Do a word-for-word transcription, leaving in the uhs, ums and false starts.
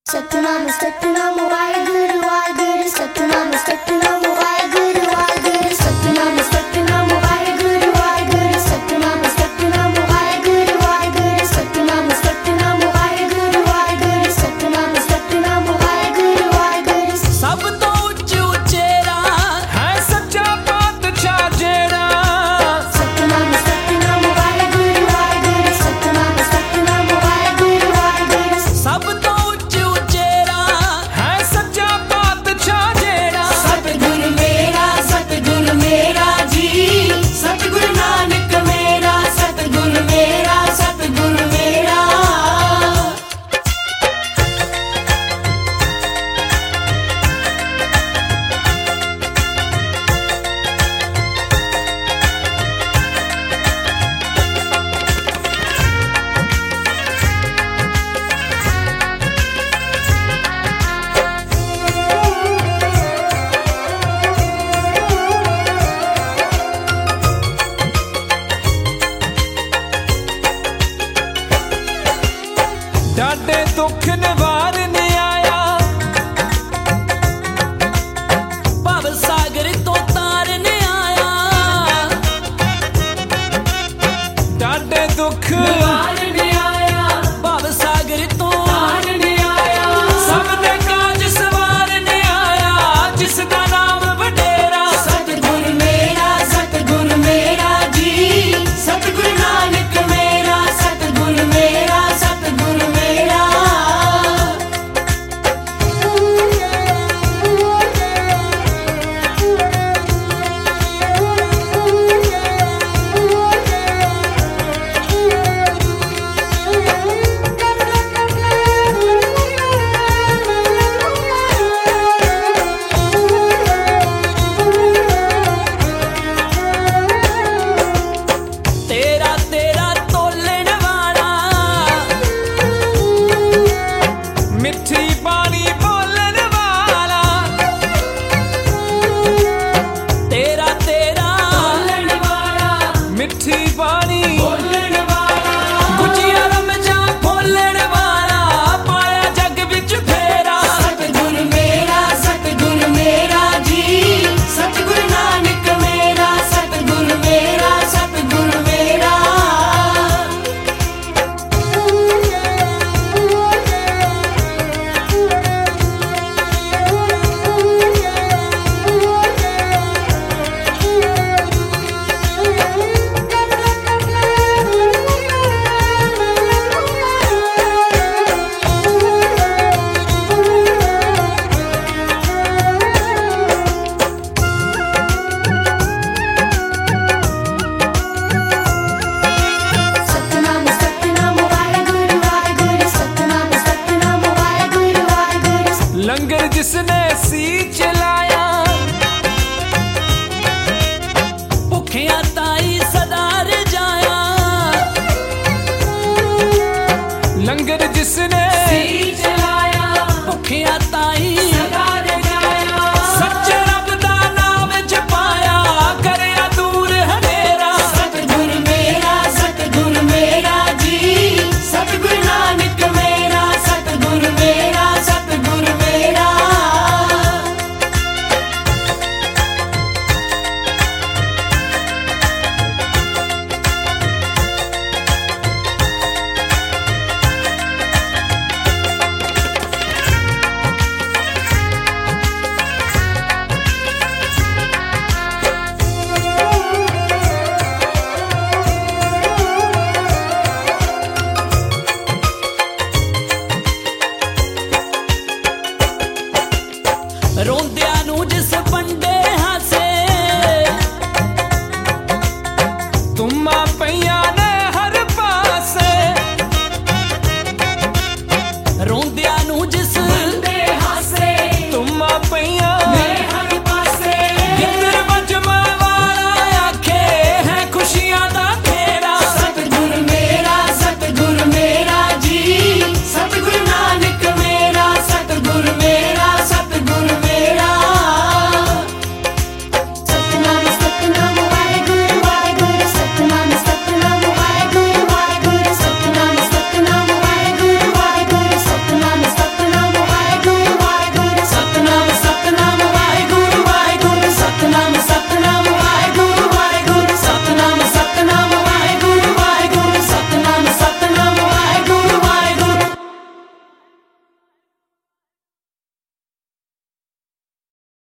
सतनाम सतनाम वाहेगुरु वाहेगुरु सतनाम सतनाम वाहेगुरु वाहेगुरु सतनाम सतनाम वाहेगुरु वाहेगुरु सतनाम सतनाम वाहेगुरु वाहेगुरु सतनाम सतनाम वाहेगुरु वाहेगुरु सतनाम सतनाम वाहेगुरु वाहेगुरु। सब तो उच्च उचेरा है सच्चा पातशाह जेड़ा। सतनाम सतनाम वाहेगुरु वाहेगुरु सतनाम सतनाम वाहेगुरु वाहेगुरु। सब तो उच्च उचेरा है सच्चा पातशाह जेड़ा। सतगुरु मेरा सतगुरु मेरा जी, सतगुरु नानक मेरा, सतगुरु मेरा सतगुरु मेरा। डाडे दुख निवारने